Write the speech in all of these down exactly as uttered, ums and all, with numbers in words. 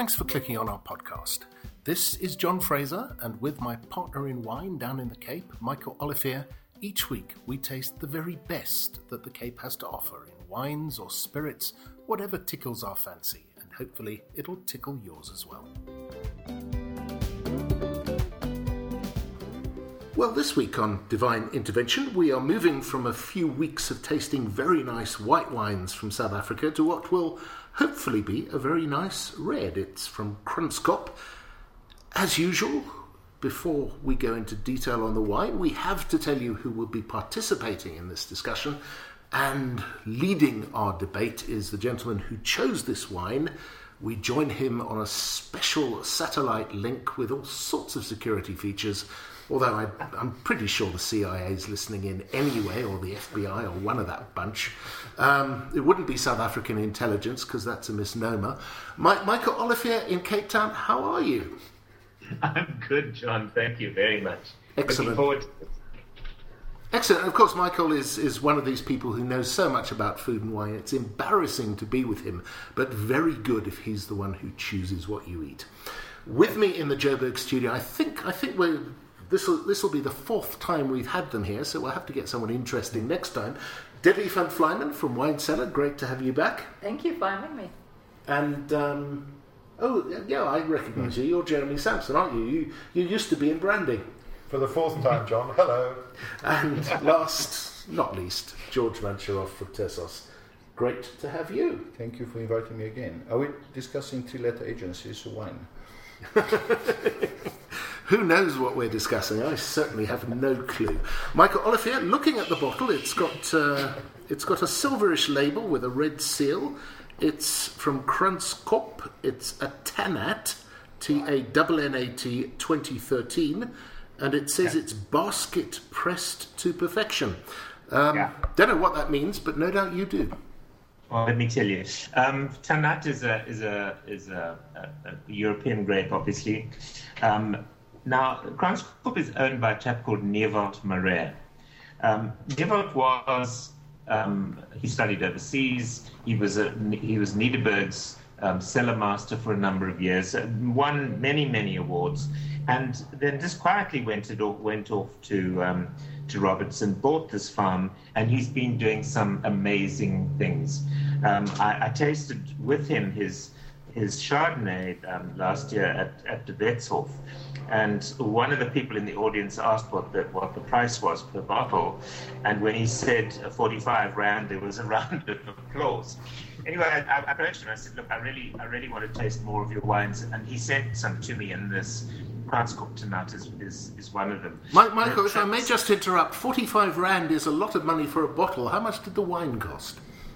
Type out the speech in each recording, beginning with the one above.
thanks for clicking on our podcast. This is John Fraser, and with my partner in wine down in the Cape, Michael Olivier, each week we taste the very best that the Cape has to offer in wines or spirits, whatever tickles our fancy, and hopefully it'll tickle yours as well. Well, this week on Divine Intervention, we are moving from a few weeks of tasting very nice white wines from South Africa to what will hopefully be a very nice red. It's from Kranskop. As usual, before we go into detail on the wine, we have to tell you who will be participating in this discussion. And leading our debate is the gentleman who chose this wine. We join him on a special satellite link with all sorts of security features, although I, I'm pretty sure the C I A is listening in anyway, or the F B I, or one of that bunch. Um, it wouldn't be South African intelligence, because that's a misnomer. My, Michael Olivier in Cape Town, how are you? I'm good, John. Thank you very much. Excellent. Looking forward to this. Excellent. Of course, Michael is, is one of these people who knows so much about food and wine. It's embarrassing to be with him, but very good if he's the one who chooses what you eat. With me in the Joburg studio, I think I think we're this will this will be the fourth time we've had them here, so we'll have to get someone interesting next time. Debbie van Vlijmen from Wine Cellar, great to have you back. Thank you for having me. And um, oh yeah, I recognise you. You're Jeremy Sampson, aren't you? You you used to be in branding. For the fourth time, John. Hello. And last, not least, George Mancherov from Tessos. Great to have you. Thank you for inviting me again. Are we discussing three-letter agencies or wine? Who knows what we're discussing? I certainly have no clue. Michael Olivier, looking at the bottle, it's got uh, it's got a silverish label with a red seal. It's from Kranskop. It's a Tannat, T A N N A T twenty thirteen. And it says yeah. It's basket pressed to perfection. Um, yeah. Don't know what that means, but no doubt you do. Well, let me tell you. Um, Tannat is a is a is a, a, a European grape, obviously. Um, now, Kranskop is owned by a chap called Newald Marais. Um, Newald was um, he studied overseas. He was a, he was Nederburg's um, cellar master for a number of years. Won many many awards. And then just quietly went it off, went off to um, to Robertson, bought this farm, and he's been doing some amazing things. Um, I, I tasted with him his his Chardonnay um, last year at, at the Wetshof, and one of the people in the audience asked what the what the price was per bottle, and when he said forty-five rand, there was a round of applause. Anyway, I, I approached him. I said, "Look, I really, I really want to taste more of your wines," and he sent some to me, and this Kranskop Tannat is, is, is one of them. Mike, Michael, if I may just interrupt, forty-five rand is a lot of money for a bottle. How much did the wine cost?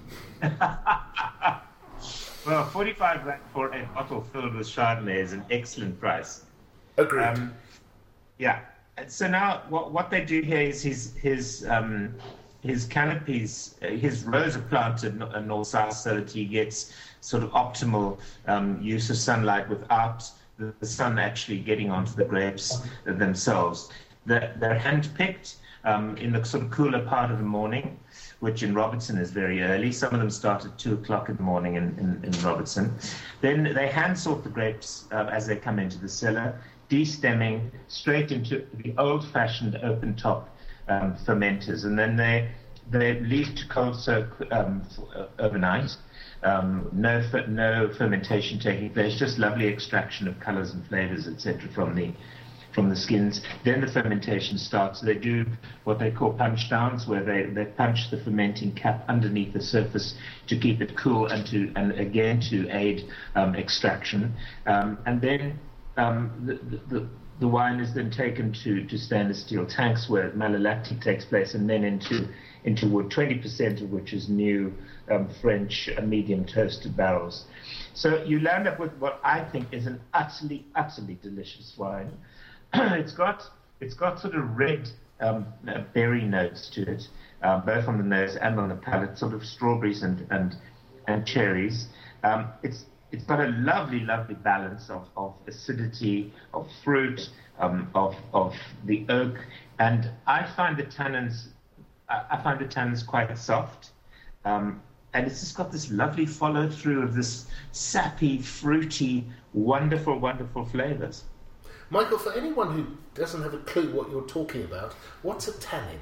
Well, forty-five rand for a bottle filled with Chardonnay is an excellent price. Agreed. Um, yeah. And so now what what they do here is his his um, his canopies, uh, his rows are planted north-south so that he gets sort of optimal um, use of sunlight without the sun actually getting onto the grapes themselves. They're, they're hand-picked um, in the sort of cooler part of the morning, which in Robertson is very early. Some of them start at two o'clock in the morning in, in, in Robertson. Then they hand-sort the grapes uh, as they come into the cellar, de-stemming straight into the old-fashioned open-top um, fermenters. And then they, they leave to cold soak um, for, uh, overnight. Um, no no fermentation taking place, just lovely extraction of colours and flavours, et cetera from the from the skins. Then the fermentation starts. They do what they call punch downs, where they, they punch the fermenting cap underneath the surface to keep it cool and to and again to aid um, extraction. Um, and then um, the, the the wine is then taken to, to stainless steel tanks where malolactic takes place, and then into into wood, twenty percent of which is new um, French uh, medium toasted barrels. So you land up with what I think is an utterly, utterly delicious wine. it's got it's got sort of red um, uh, berry notes to it, uh, both on the nose and on the palate, sort of strawberries and and, and cherries. Um, it's It's got a lovely, lovely balance of, of acidity, of fruit, um, of of the oak, and I find the tannins, I find the tannins quite soft, um, and it's just got this lovely follow through of this sappy, fruity, wonderful, wonderful flavors. Michael, for anyone who doesn't have a clue what you're talking about, what's a tannin?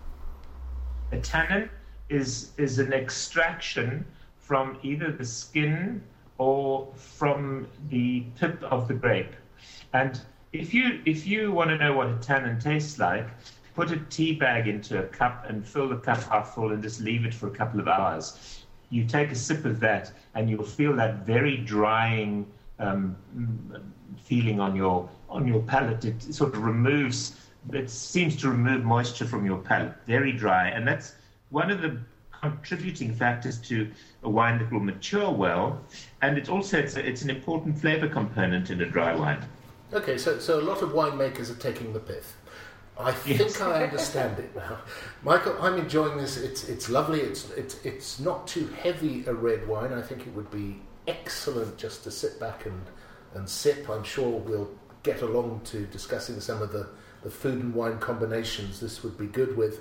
A tannin is is an extraction from either the skin or from the pip of the grape. And if you if you want to know what a tannin tastes like, put a tea bag into a cup and fill the cup half full and just leave it for a couple of hours. You take a sip of that and you'll feel that very drying um, feeling on your on your palate. It sort of removes, it seems to remove moisture from your palate. Very dry, and that's one of the contributing factors to a wine that will mature well. And it's also it's, a, it's an important flavor component in a dry wine. Okay, so so a lot of winemakers are taking the pith. I think yes. I understand it now. Michael, I'm enjoying this. It's it's lovely. It's it's it's not too heavy a red wine. I think it would be excellent just to sit back and, and sip. I'm sure we'll get along to discussing some of the, the food and wine combinations this would be good with.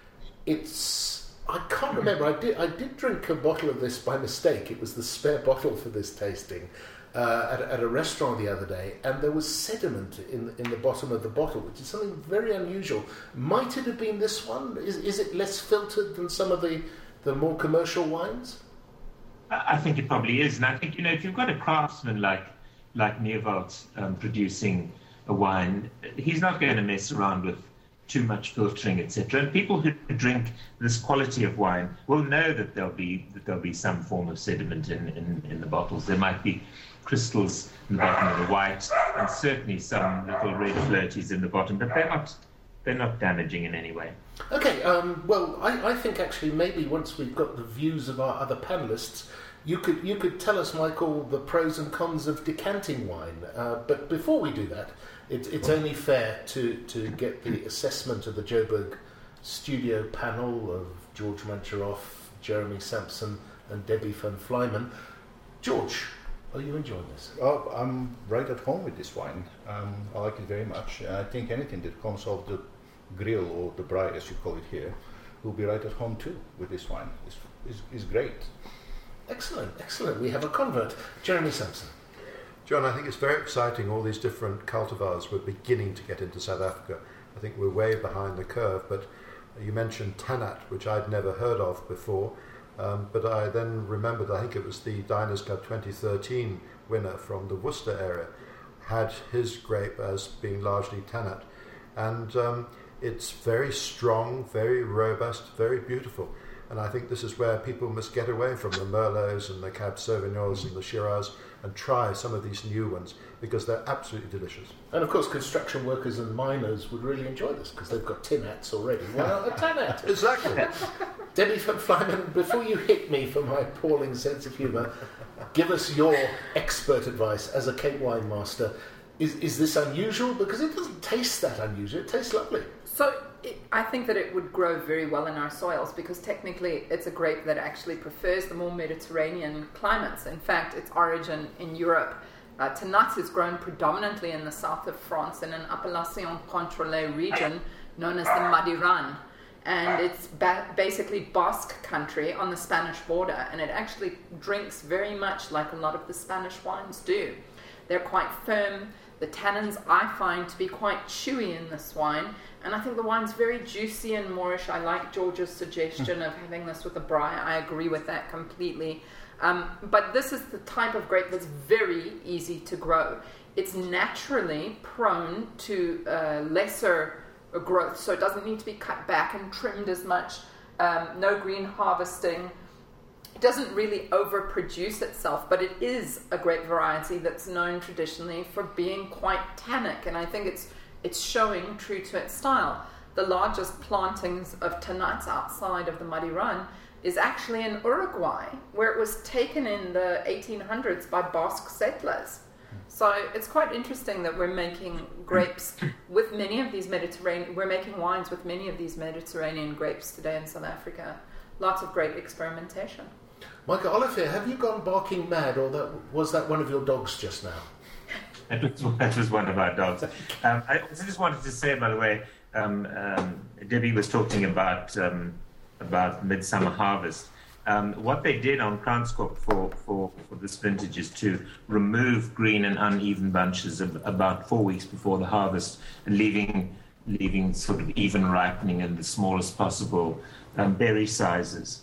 It's I can't remember. I did I did drink a bottle of this by mistake. It was the spare bottle for this tasting. Uh, at, at a restaurant the other day, and there was sediment in in the bottom of the bottle, which is something very unusual. Might it have been this one? Is is it less filtered than some of the, the more commercial wines? I think it probably is, and I think, you know, if you've got a craftsman like like Neerwoud um, producing a wine, he's not going to mess around with too much filtering, et cetera. And people who drink this quality of wine will know that there'll be that there'll be some form of sediment in, in, in the bottles. There might be crystals in the bottom of the white, and certainly some little red floaties in the bottom, but they're not they're not damaging in any way. Okay, um, well, I, I think actually maybe once we've got the views of our other panellists, you could you could tell us, Michael, the pros and cons of decanting wine. Uh, but before we do that, it, it's only fair to, to get the assessment of the Joburg studio panel of George Mancheroff, Jeremy Sampson, and Debbie van Flymen. George, are you enjoying this? Oh, I'm right at home with this wine. Um, I like it very much. I think anything that comes off the grill, or the braai as you call it here, will be right at home too with this wine. It's, it's, it's great. Excellent, excellent. We have a convert. Jeremy Sampson. John, I think it's very exciting, all these different cultivars we're beginning to get into South Africa. I think we're way behind the curve, but you mentioned Tannat, which I'd never heard of before. Um, but I then remembered, I think it was the Diners Club twenty thirteen winner from the Worcester area, had his grape as being largely Tannat. And um, it's very strong, very robust, very beautiful. And I think this is where people must get away from the Merlots and the Cab Sauvignons and the Shiraz and try some of these new ones, because they're absolutely delicious. And of course, construction workers and miners would really enjoy this because they've got Tinnats already. Well, a Tannat. Exactly. Debbie van Flymen, before you hit me for my appalling sense of humour, give us your expert advice as a Cape wine master. Is is this unusual? Because it doesn't taste that unusual. It tastes lovely. So it, I think that it would grow very well in our soils, because technically it's a grape that actually prefers the more Mediterranean climates. In fact, its origin in Europe. Uh, Tannat is grown predominantly in the south of France in an Appellation-Contrôlée region known as the Madiran. And it's ba- basically Basque country on the Spanish border, and it actually drinks very much like a lot of the Spanish wines do. They're quite firm. The tannins I find to be quite chewy in this wine, and I think the wine's very juicy and moorish. I like George's suggestion of having this with a braai. I agree with that completely. Um, but this is the type of grape that's very easy to grow. It's naturally prone to uh, lesser growth, so it doesn't need to be cut back and trimmed as much. Um, no green harvesting. It doesn't really overproduce itself, but it is a grape variety that's known traditionally for being quite tannic, and I think it's it's showing true to its style. The largest plantings of Tannat outside of the Madiran is actually in Uruguay, where it was taken in the eighteen hundreds by Basque settlers. So it's quite interesting that we're making grapes with many of these Mediterranean, we're making wines with many of these Mediterranean grapes today in South Africa. Lots of great experimentation. Michael Olivier, have you gone barking mad, or that was that one of your dogs just now? That was, that was one of our dogs. Um, I also just wanted to say, by the way, um, um, Debbie was talking about um, about Midsummer Harvest. Um, what they did on Kranskop for, for, for this vintage is to remove green and uneven bunches of, about four weeks before the harvest, and leaving leaving sort of even ripening in the smallest possible um, berry sizes.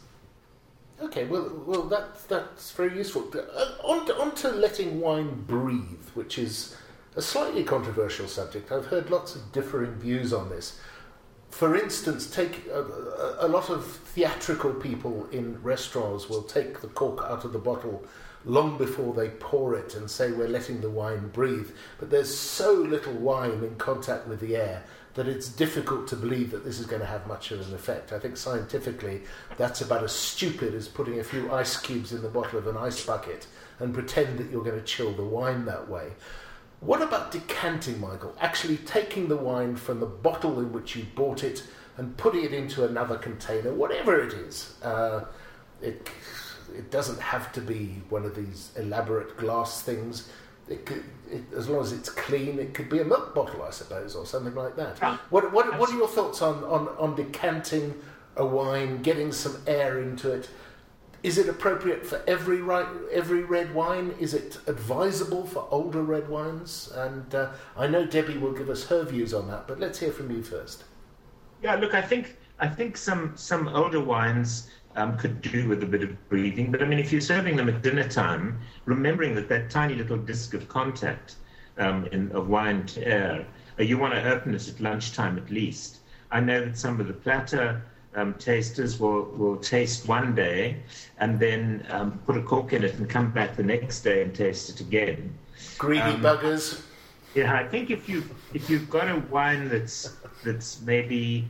Okay, well, well, that's that's very useful. Uh, on, to, on to letting wine breathe, which is a slightly controversial subject. I've heard lots of differing views on this. For instance, take a, a, a lot of theatrical people in restaurants will take the cork out of the bottle long before they pour it and say we're letting the wine breathe. But there's so little wine in contact with the air that it's difficult to believe that this is going to have much of an effect. I think scientifically that's about as stupid as putting a few ice cubes in the bottom of an ice bucket and pretend that you're going to chill the wine that way. What about decanting, Michael? Actually taking the wine from the bottle in which you bought it and putting it into another container, whatever it is. Uh, it, it doesn't have to be one of these elaborate glass things. It could, it, as long as it's clean, it could be a milk bottle, I suppose, or something like that. Yeah. What, what, what are your thoughts on, on, on decanting a wine, getting some air into it? Is it appropriate for every right, every red wine? Is it advisable for older red wines? And uh, I know Debbie will give us her views on that, but let's hear from you first. Yeah, look, I think I think some some older wines um, could do with a bit of breathing. But I mean, if you're serving them at dinner time, remembering that that tiny little disc of contact um, in, of wine to air, uh, you want to open it at lunchtime at least. I know that some of the platter Um, tasters will, will taste one day and then um, put a cork in it and come back the next day and taste it again. Greedy um, buggers. Yeah, I think if you if you've got a wine that's that's maybe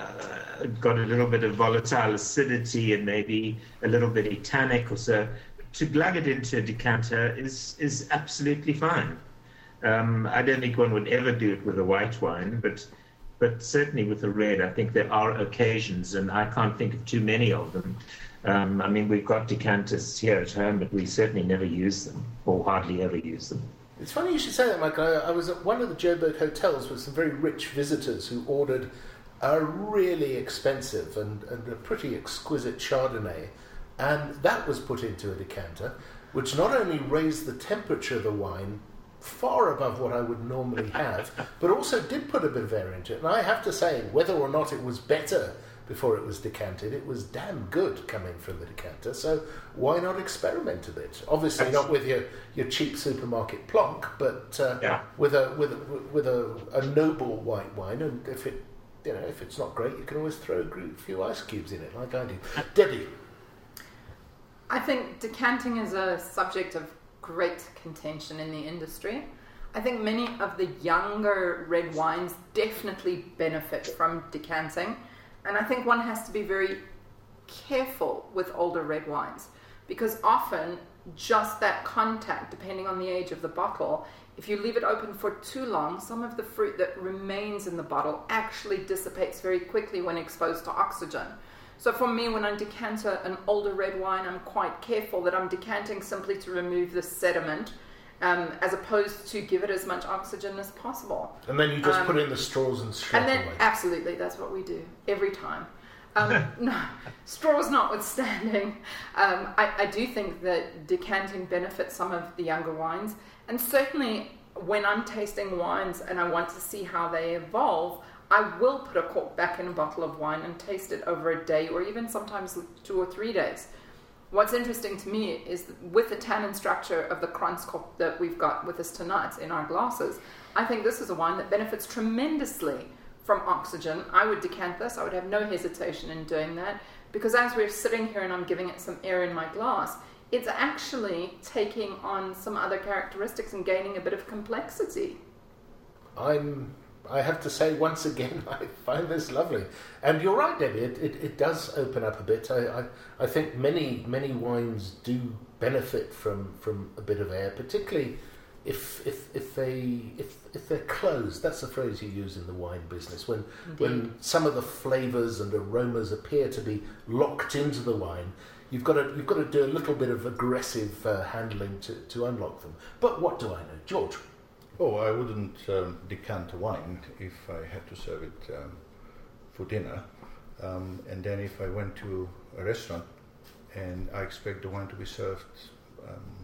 uh, got a little bit of volatile acidity and maybe a little bit tannic or so, to glug it into a decanter is is absolutely fine. Um, I don't think one would ever do it with a white wine, but. But certainly with the red, I think there are occasions, and I can't think of too many of them. Um, I mean, we've got decanters here at home, but we certainly never use them, or hardly ever use them. It's funny you should say that, Mike. I, I was at one of the Joburg hotels with some very rich visitors who ordered a really expensive and, and a pretty exquisite Chardonnay, and that was put into a decanter, which not only raised the temperature of the wine far above what I would normally have, but also did put a bit of air into it. And I have to say, whether or not it was better before it was decanted, it was damn good coming from the decanter. So why not experiment a bit? Obviously not with your, your cheap supermarket plonk, but uh, yeah. with a with a, with a, a noble white wine. And if it you know if it's not great, you can always throw a few ice cubes in it, like I do. Debbie, I think decanting is a subject of great contention in the industry. I think many of the younger red wines definitely benefit from decanting, and I think one has to be very careful with older red wines, because often just that contact, depending on the age of the bottle, if you leave it open for too long, some of the fruit that remains in the bottle actually dissipates very quickly when exposed to oxygen. So for me, when I decant an older red wine, I'm quite careful that I'm decanting simply to remove the sediment, um, as opposed to give it as much oxygen as possible. And then you just um, put in the straws and shake And then, away. absolutely, that's what we do every time. Um, no, straws notwithstanding, um, I, I do think that decanting benefits some of the younger wines. And certainly when I'm tasting wines and I want to see how they evolve, I will put a cork back in a bottle of wine and taste it over a day or even sometimes two or three days. What's interesting to me is that with the tannin structure of the Kranskop that we've got with us tonight in our glasses, I think this is a wine that benefits tremendously from oxygen. I would decant this. I would have no hesitation in doing that, because as we're sitting here and I'm giving it some air in my glass, it's actually taking on some other characteristics and gaining a bit of complexity. I'm... I have to say, once again, I find this lovely. And you're right, Debbie, it, it, it does open up a bit. I, I, I think many many wines do benefit from, from a bit of air, particularly if if if they if if they're closed. That's the phrase you use in the wine business, when Indeed. when some of the flavours and aromas appear to be locked into the wine. You've got to you've got to do a little bit of aggressive uh, handling to, to unlock them. But what do I know, George? Oh, I wouldn't um, decant a wine if I had to serve it um, for dinner. Um, and then if I went to a restaurant and I expect the wine to be served um,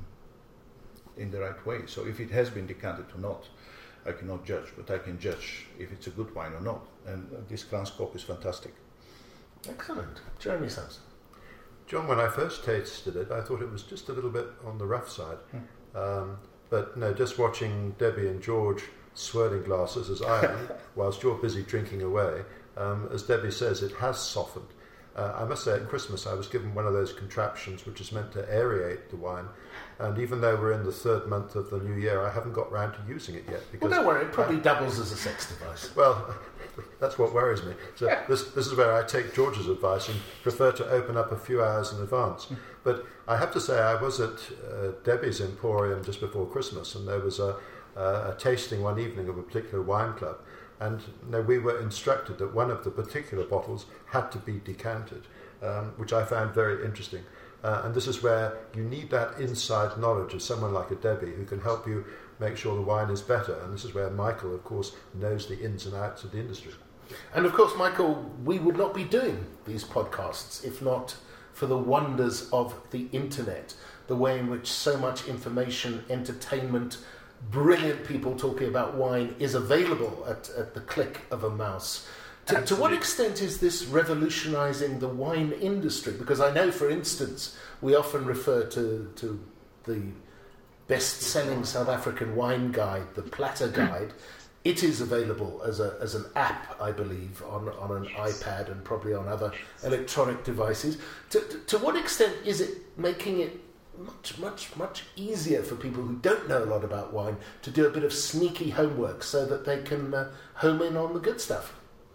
in the right way. So if it has been decanted or not, I cannot judge, but I can judge if it's a good wine or not. And uh, this Kranskop is fantastic. Excellent. Jeremy Sampson. John, when I first tasted it, I thought it was just a little bit on the rough side. Hmm. Um, but no, just watching Debbie and George swirling glasses as I am, whilst you're busy drinking away, um, as Debbie says, it has softened. Uh, I must say, at Christmas, I was given one of those contraptions which is meant to aerate the wine. And even though we're in the third month of the new year, I haven't got round to using it yet. Because well, don't worry, it probably I, doubles as a sex device. Well, that's what worries me. So yeah. this this is where I take George's advice and prefer to open up a few hours in advance. But I have to say, I was at uh, Debbie's Emporium just before Christmas, and there was a, uh, a tasting one evening of a particular wine club. And you know, we were instructed that one of the particular bottles had to be decanted, um, which I found very interesting. Uh, and this is where you need that inside knowledge of someone like a Debbie who can help you make sure the wine is better. And this is where Michael, of course, knows the ins and outs of the industry. And of course, Michael, we would not be doing these podcasts if not for the wonders of the internet, the way in which so much information, entertainment, brilliant people talking about wine is available at, at the click of a mouse. To, to what extent is this revolutionising the wine industry? Because I know, for instance, we often refer to, to the best-selling South African wine guide, the Platter Guide. It is available as a as an app, I believe, on, on an iPad and probably on other electronic devices. To, to, to what extent is it making it much, much, much easier for people who don't know a lot about wine to do a bit of sneaky homework so that they can uh, home in on the good stuff?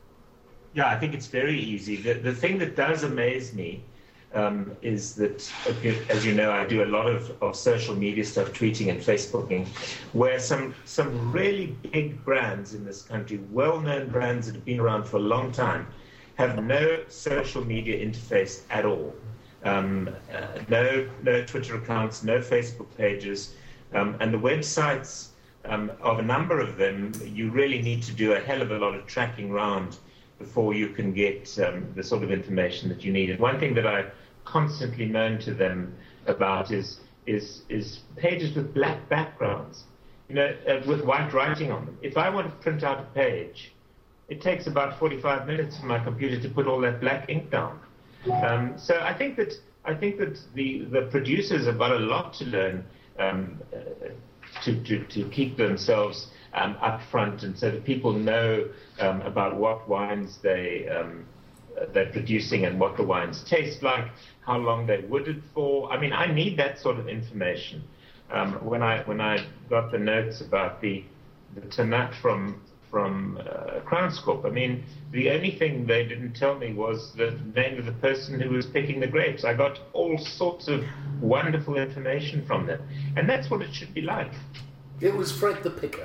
Yeah, I think it's very easy. The, the thing that does amaze me um, is that, as you know, I do a lot of, of social media stuff, tweeting and Facebooking, where some some really big brands in this country, well-known brands that have been around for a long time, have no social media interface at all. Um, uh, no, no Twitter accounts, no Facebook pages, um, and the websites um, of a number of them, you really need to do a hell of a lot of tracking around before you can get um, the sort of information that you need. And one thing that I constantly moan to them about is is is pages with black backgrounds, you know, uh, with white writing on them. If I want to print out a page, it takes about forty-five minutes for my computer to put all that black ink down. Um, so I think that I think that the, the producers have got a lot to learn um, uh, to, to to keep themselves um, up front, and so that people know um, about what wines they um, they're producing and what the wines taste like, how long they wooded for. I mean, I need that sort of information. Um, when I when I got the notes about the the Tannat from from uh, Kranskop, I mean, the only thing they didn't tell me was the name of the person who was picking the grapes. I got all sorts of wonderful information from them, and that's what it should be like. It was Fred the Picker.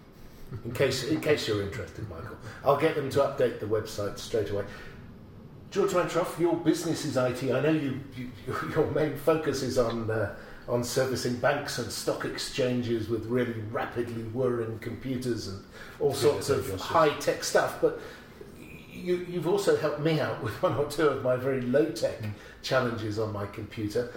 In case in case you're interested, Michael, I'll get them to update the website straight away. George Weintraub, your business is I T. I know you, you your main focus is on uh, on servicing banks and stock exchanges with really rapidly whirring computers and all sorts of high-tech stuff. But you, you've also helped me out with one or two of my very low-tech mm. challenges on my computer.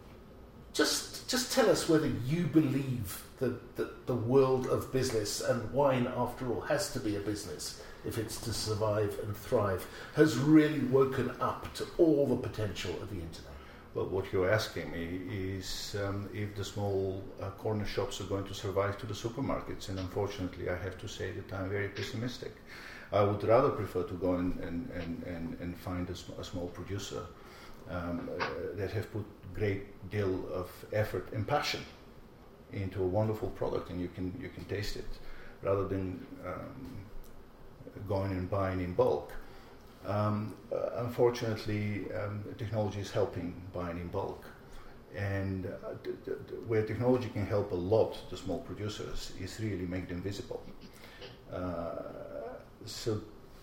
Just just tell us whether you believe that, that the world of business, and wine, after all, has to be a business if it's to survive and thrive, has really woken up to all the potential of the internet. Well, what you're asking me is um, if the small uh, corner shops are going to survive to the supermarkets, and unfortunately I have to say that I'm very pessimistic. I would rather prefer to go and, and, and, and, and find a, sm- a small producer um, uh, that have put great deal of effort and passion into a wonderful product, and you can you can taste it, rather than um, going and buying in bulk. Um, uh, unfortunately, um, technology is helping buying in bulk, and uh, d- d- d- where technology can help a lot the small producers is really make them visible. Uh, so,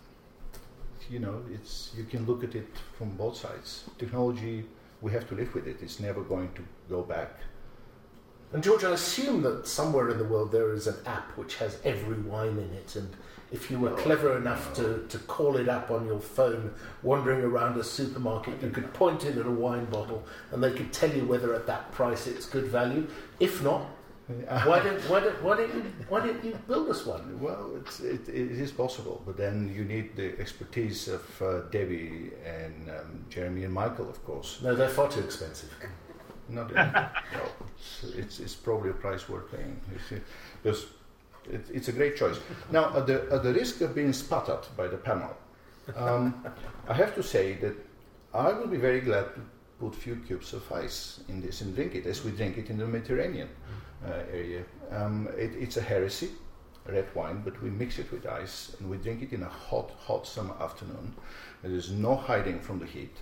you know, it's you can look at it from both sides. Technology, we have to live with it. It's never going to go back And George, I assume that somewhere in the world there is an app which has every wine in it, and if you were No, clever enough no. to, to call it up on your phone, wandering around a supermarket, you could point it at a wine bottle and they could tell you whether at that price it's good value. If not, why don't why don't why don't you why don't you build us one? Well, it's, it, it is possible, but then you need the expertise of uh, Debbie and um, Jeremy and Michael, of course. No, they're far too expensive. Not really. No, it's, it's, it's probably a price worth paying. It's, because it, it's a great choice. Now, at the, at the risk of being spat at by the panel, um, I have to say that I will be very glad to put a few cubes of ice in this and drink it as we drink it in the Mediterranean uh, area. Um, it, it's a heresy, red wine, but we mix it with ice and we drink it in a hot, hot summer afternoon. There is no hiding from the heat.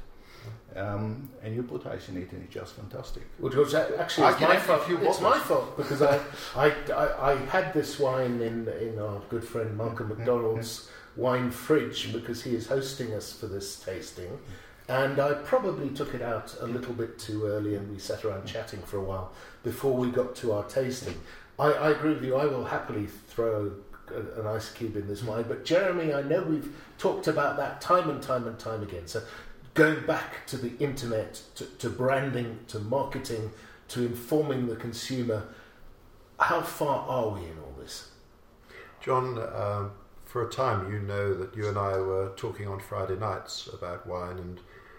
Um, and you put ice in it and it's just fantastic. Well, George, that- actually, I it's can my have a fault. few It's bottles. my fault because I, I, I, I had this wine in in our good friend Malcolm McDonald's wine fridge because he is hosting us for this tasting, and I probably took it out a little bit too early, and we sat around chatting for a while before we got to our tasting. I, I agree with you. I will happily throw a, an ice cube in this wine, but Jeremy, I know we've talked about that time and time and time again. So, going back to the internet, to, to branding, to marketing, to informing the consumer, how far are we in all this? John, uh, for a time, you know that you and I were talking on Friday nights about wine, and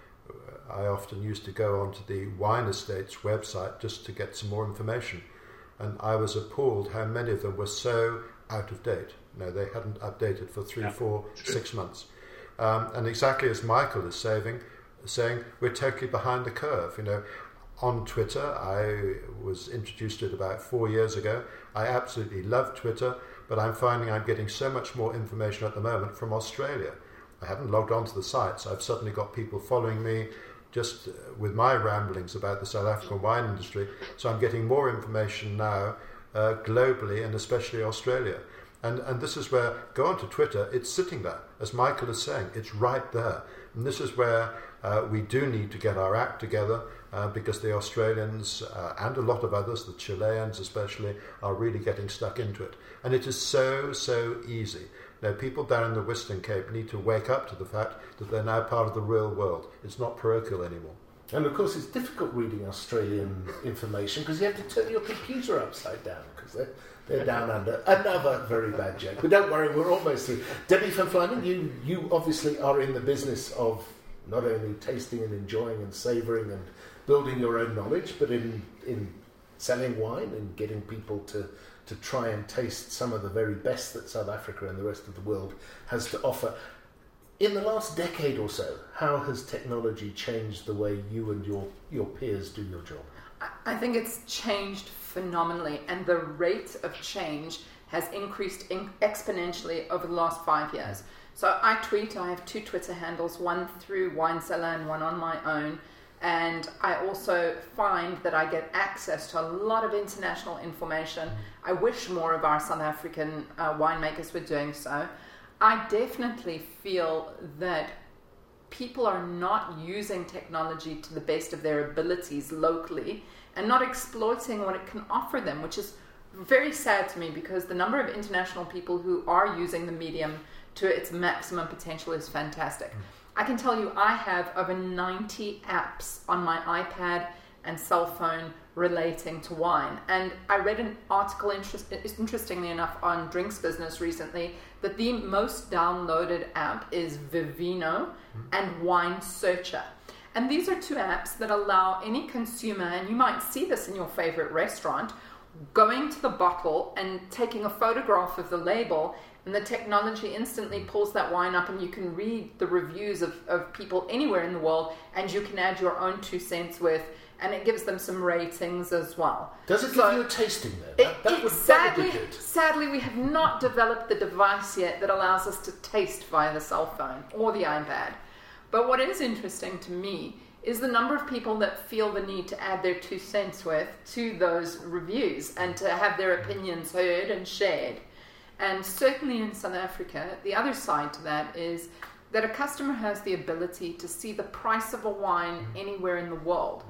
I often used to go onto the Wine Estates website just to get some more information. And I was appalled how many of them were so out of date. No, they hadn't updated for three, Yeah, four, true. six months. Um, and exactly as Michael is saying, saying, we're totally behind the curve. You know, on Twitter, I was introduced to it about four years ago. I absolutely love Twitter, but I'm finding I'm getting so much more information at the moment from Australia. I haven't logged onto the site, so I've suddenly got people following me just uh, with my ramblings about the South African wine industry. So I'm getting more information now uh, globally and especially Australia. And and this is where, go onto Twitter, it's sitting there. As Michael is saying, it's right there. And this is where uh, we do need to get our act together uh, because the Australians uh, and a lot of others, the Chileans especially, are really getting stuck into it. And it is so, so easy. Now, people down in the Western Cape need to wake up to the fact that they're now part of the real world. It's not parochial anymore. And of course, it's difficult reading Australian information because you have to turn your computer upside down because they're, they're down under. Another very bad joke. But don't worry, we're almost through. Debbie van Vlijmen, you, you obviously are in the business of not only tasting and enjoying and savouring and building your own knowledge, but in, in selling wine and getting people to, to try and taste some of the very best that South Africa and the rest of the world has to offer. In the last decade or so, how has technology changed the way you and your, your peers do your job? I think it's changed phenomenally, and the rate of change has increased in exponentially over the last five years. So I tweet, I have two Twitter handles, one through Wine Cellar and one on my own. And I also find that I get access to a lot of international information. I wish more of our South African uh, winemakers were doing so. I definitely feel that people are not using technology to the best of their abilities locally and not exploiting what it can offer them, which is very sad to me because the number of international people who are using the medium to its maximum potential is fantastic. Mm. I can tell you I have over ninety apps on my iPad and cell phone relating to wine. And I read an article, interest, interestingly enough, on Drinks Business recently, that the most downloaded app is Vivino and Wine Searcher. And these are two apps that allow any consumer, and you might see this in your favorite restaurant, going to the bottle and taking a photograph of the label, and the technology instantly pulls that wine up and you can read the reviews of, of people anywhere in the world, and you can add your own two cents worth, and it gives them some ratings as well. Does it So give you a tasting then? It, That, that it, would, sadly, that would be good. sadly, we have not developed the device yet that allows us to taste via the cell phone or the iPad. But what is interesting to me is the number of people that feel the need to add their two cents worth to those reviews and to have their opinions heard and shared. And certainly in South Africa, the other side to that is that a customer has the ability to see the price of a wine anywhere in the world.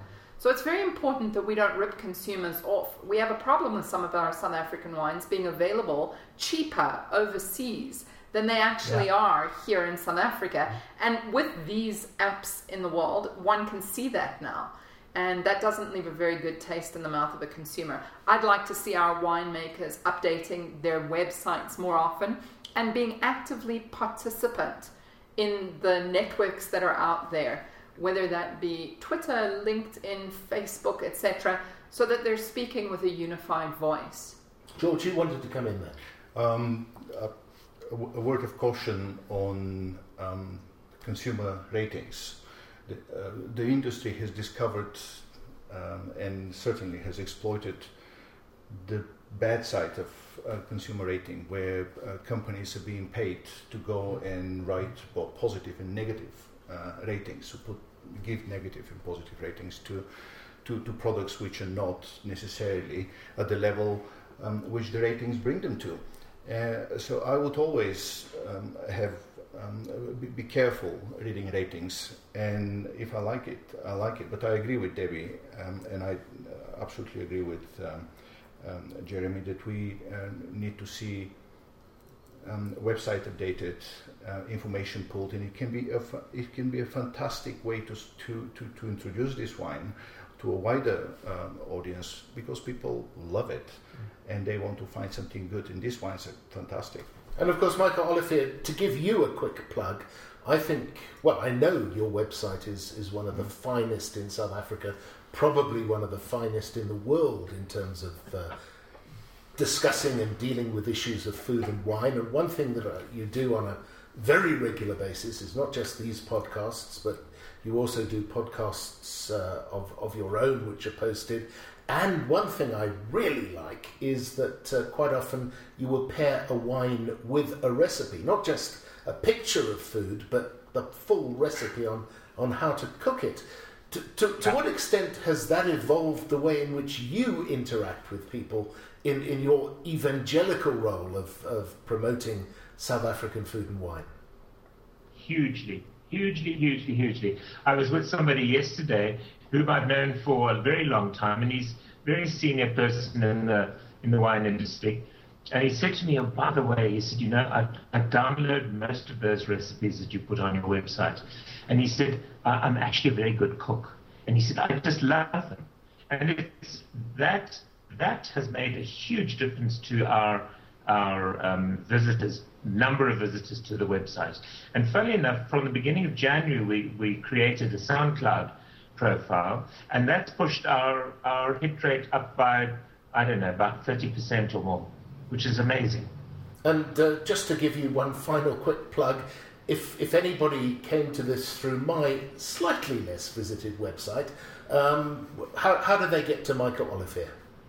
So it's very important that we don't rip consumers off. We have a problem with some of our South African wines being available cheaper overseas than they actually yeah. are here in South Africa. And with these apps in the world, one can see that now. And that doesn't leave a very good taste in the mouth of a consumer. I'd like to see our winemakers updating their websites more often and being actively participant in the networks that are out there, whether that be Twitter, LinkedIn, Facebook, et cetera, so that they're speaking with a unified voice. George, you wanted to come in there. Um, a, a word of caution on um, consumer ratings. The, uh, the industry has discovered um, and certainly has exploited the bad side of uh, consumer rating, where uh, companies are being paid to go and write both positive and negative uh, ratings, to put, give negative and positive ratings to, to, to products which are not necessarily at the level um, which the ratings bring them to. Uh, so I would always um, have um, be, be careful reading ratings, and if I like it, I like it. But I agree with Debbie, um, and I uh, absolutely agree with um, um, Jeremy that we uh, need to see um, website updated, uh, information pulled, and it can be a fa- it can be a fantastic way to to to, to introduce this wine to a wider um, audience, because people love it mm. and they want to find something good, and these wines are fantastic. And of course, Michael Olivier, to give you a quick plug, I think, well, I know your website is, is one of the finest in South Africa, probably one of the finest in the world in terms of uh, discussing and dealing with issues of food and wine. And one thing that uh, you do on a very regular basis is not just these podcasts, but you also do podcasts uh, of, of your own, which are posted. And one thing I really like is that uh, quite often you will pair a wine with a recipe, not just a picture of food, but the full recipe on, on how to cook it. To, to, to what extent has that evolved the way in which you interact with people in, in your evangelical role of, of promoting South African food and wine? Hugely, hugely, hugely, hugely. I was with somebody yesterday whom I've known for a very long time, and he's a very senior person in the in the wine industry. And he said to me, oh, by the way, he said, you know, I, I download most of those recipes that you put on your website. And he said, I'm actually a very good cook. And he said, I just love them. And it's that that has made a huge difference to our our um, visitors, number of visitors to the website. And funnily enough, from the beginning of January, we, we created a SoundCloud profile, and that's pushed our, our hit rate up by, I don't know, about thirty percent or more, which is amazing. And uh, just to give you one final quick plug, if if anybody came to this through my slightly less visited website, um, how, how do they get to Michael Olivier?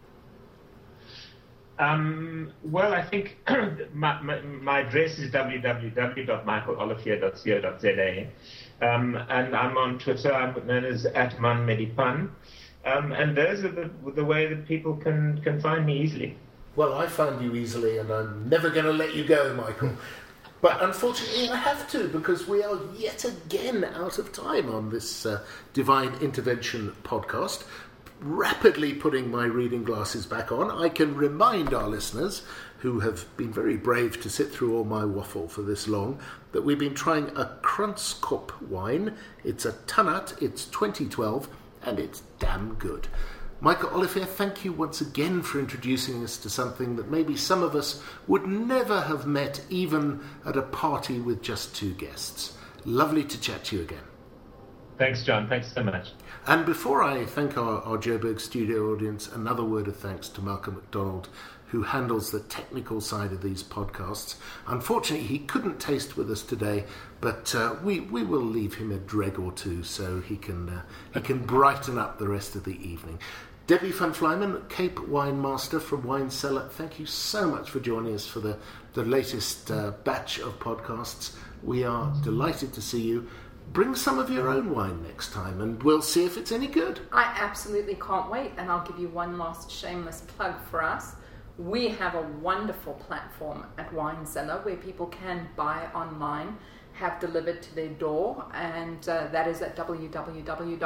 Um, well, I think my, my, my address is w w w dot michael olivier dot co dot z a, um, and I'm on Twitter. I'm known as at Man Medipan, um, and those are the, the way that people can, can find me easily. Well, I found you easily, and I'm never going to let you go, Michael. But unfortunately, I have to, because we are yet again out of time on this uh, Divine Intervention podcast. Rapidly putting my reading glasses back on, I can remind our listeners, who have been very brave to sit through all my waffle for this long, that we've been trying a Kranskop wine. It's a Tannat, it's twenty twelve, and it's damn good. Michael Olivier, thank you once again for introducing us to something that maybe some of us would never have met, even at a party with just two guests. Lovely to chat to you again. Thanks, John. Thanks so much. And before I thank our, our Joburg studio audience, another word of thanks to Malcolm McDonald, who handles the technical side of these podcasts. Unfortunately, he couldn't taste with us today, but uh, we, we will leave him a dreg or two so he can uh, he can brighten up the rest of the evening. Debbie van Flymen, Cape Wine Master from Wine Cellar, thank you so much for joining us for the, the latest uh, batch of podcasts. We are delighted to see you. Bring some of your own wine next time, and we'll see if it's any good. I absolutely can't wait, and I'll give you one last shameless plug for us. We have a wonderful platform at Wine Cellar where people can buy online, have delivered to their door, and uh, that is at w w w dot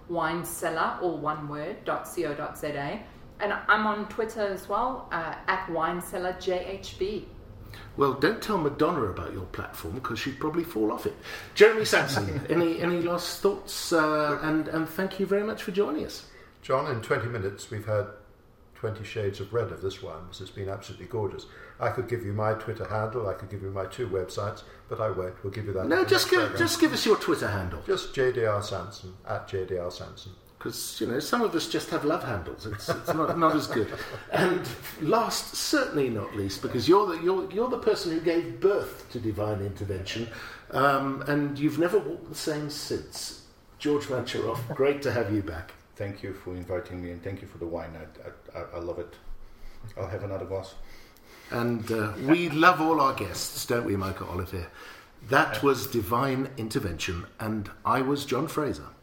winecellar, all one word, .co.za. And I'm on Twitter as well, uh, at winecellarjhb. Well, don't tell Madonna about your platform because she'd probably fall off it. Jeremy Sampson, any any last thoughts? Uh, and, and thank you very much for joining us. John, in twenty minutes we've had twenty shades of red of this wine, which has been absolutely gorgeous. I could give you my Twitter handle, I could give you my two websites, but I won't. We'll give you that. No, just give, just give us your Twitter handle. Just J D R Sampson, at J D R Sampson. Because, you know, some of us just have love handles. It's, it's not, not as good. And last, certainly not least, because you're the, you're, you're the person who gave birth to Divine Intervention, um, and you've never walked the same since. George Mancharoff, great to have you back. Thank you for inviting me, and thank you for the wine. I, I, I love it. I'll have another glass. And uh, we love all our guests, don't we, Michael Olivier? That was Divine Intervention, and I was John Fraser.